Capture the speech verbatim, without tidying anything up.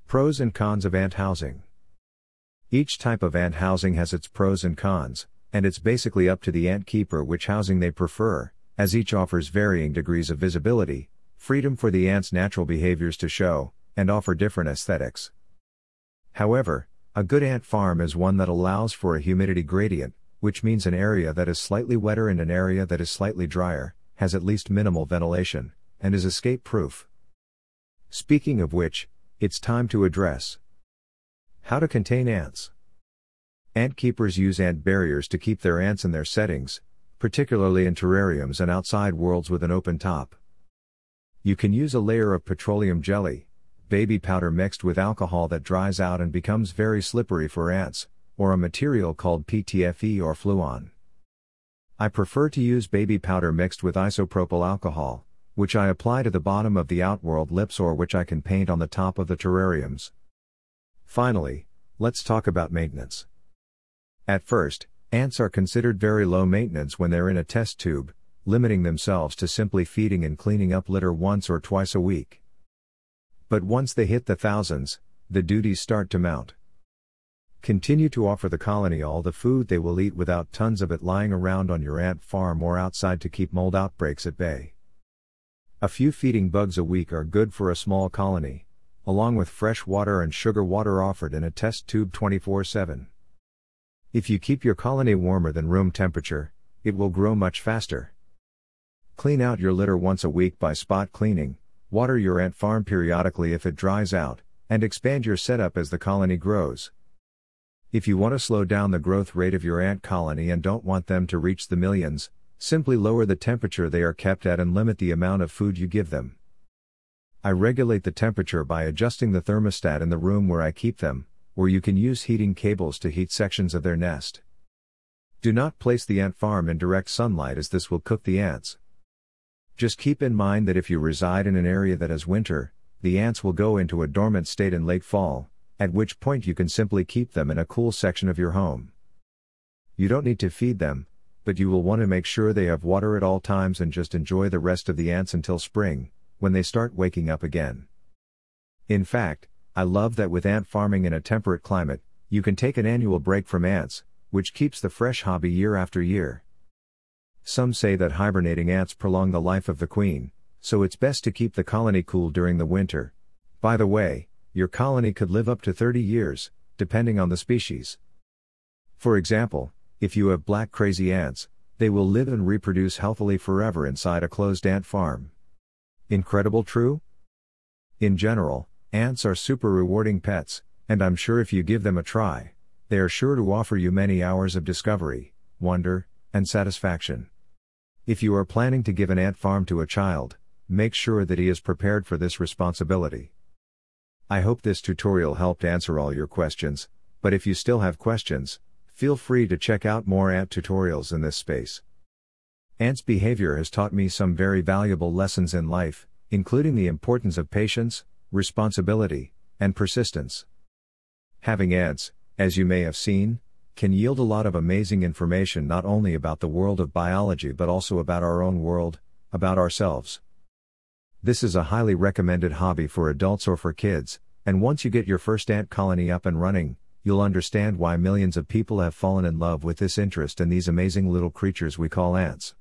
Pros and cons of ant housing. Each type of ant housing has its pros and cons, and it's basically up to the ant keeper which housing they prefer, as each offers varying degrees of visibility, freedom for the ant's natural behaviors to show, and offer different aesthetics. However, a good ant farm is one that allows for a humidity gradient, which means an area that is slightly wetter and an area that is slightly drier, has at least minimal ventilation, and is escape-proof. Speaking of which, it's time to address how to contain ants. Ant keepers use ant barriers to keep their ants in their settings, particularly in terrariums and outside worlds with an open top. You can use a layer of petroleum jelly, baby powder mixed with alcohol that dries out and becomes very slippery for ants, or a material called P T F E or Fluon. I prefer to use baby powder mixed with isopropyl alcohol, which I apply to the bottom of the outworld lips or which I can paint on the top of the terrariums. Finally, let's talk about maintenance. At first, ants are considered very low maintenance when they're in a test tube, limiting themselves to simply feeding and cleaning up litter once or twice a week. But once they hit the thousands, the duties start to mount. Continue to offer the colony all the food they will eat without tons of it lying around on your ant farm or outside to keep mold outbreaks at bay. A few feeding bugs a week are good for a small colony, along with fresh water and sugar water offered in a test tube twenty-four seven. If you keep your colony warmer than room temperature, it will grow much faster. Clean out your litter once a week by spot cleaning, water your ant farm periodically if it dries out, and expand your setup as the colony grows. If you want to slow down the growth rate of your ant colony and don't want them to reach the millions, simply lower the temperature they are kept at and limit the amount of food you give them. I regulate the temperature by adjusting the thermostat in the room where I keep them, or you can use heating cables to heat sections of their nest. Do not place the ant farm in direct sunlight as this will cook the ants. Just keep in mind that if you reside in an area that has winter, the ants will go into a dormant state in late fall, at which point you can simply keep them in a cool section of your home. You don't need to feed them, but you will want to make sure they have water at all times and just enjoy the rest of the ants until spring, when they start waking up again. In fact, I love that with ant farming in a temperate climate, you can take an annual break from ants, which keeps the fresh hobby year after year. Some say that hibernating ants prolong the life of the queen, so it's best to keep the colony cool during the winter. By the way, your colony could live up to thirty years, depending on the species. For example, if you have black crazy ants, they will live and reproduce healthily forever inside a closed ant farm. Incredible, true? In general, ants are super rewarding pets, and I'm sure if you give them a try, they are sure to offer you many hours of discovery, wonder, and satisfaction. If you are planning to give an ant farm to a child, make sure that he is prepared for this responsibility. I hope this tutorial helped answer all your questions, but if you still have questions, feel free to check out more ant tutorials in this space. Ants' behavior has taught me some very valuable lessons in life, including the importance of patience, responsibility, and persistence. Having ants, as you may have seen, can yield a lot of amazing information not only about the world of biology but also about our own world, about ourselves. This is a highly recommended hobby for adults or for kids, and once you get your first ant colony up and running, you'll understand why millions of people have fallen in love with this interest in these amazing little creatures we call ants.